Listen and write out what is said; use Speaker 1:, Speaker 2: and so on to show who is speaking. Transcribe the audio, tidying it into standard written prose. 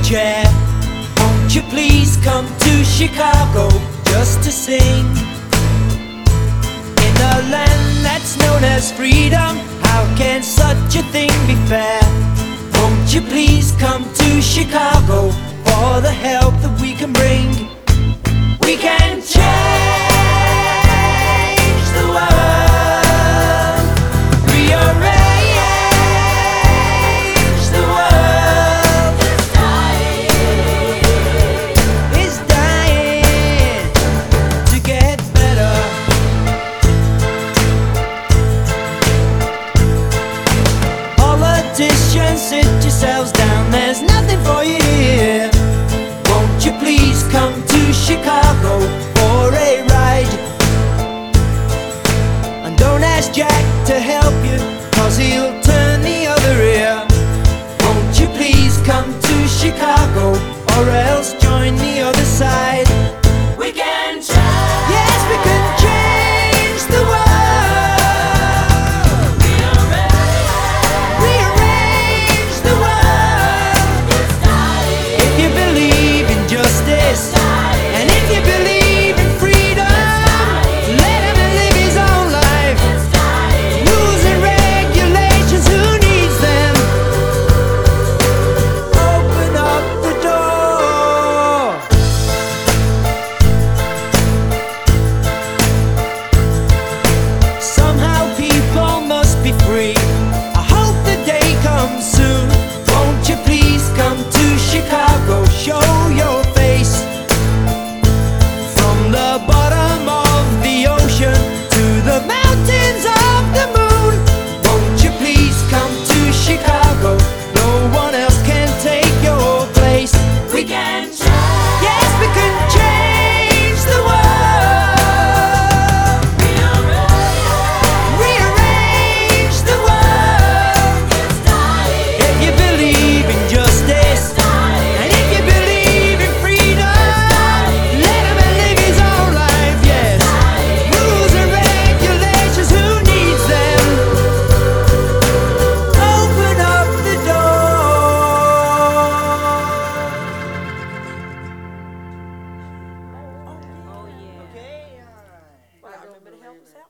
Speaker 1: chair. Won't you please come to Chicago just to sing? In a land that's known as freedom, how can such a thing be fair? Won't you please come to Chicago for the help that we can bring? We can change the world, rearrange the world. It's dying to get better. Politicians, sit yourselves down, there's nothing for you here. Won't you please come to Chicago for a ride? And don't ask Jack to help you, 'cause he'll turn the other ear. Won't you please come to Chicago, or else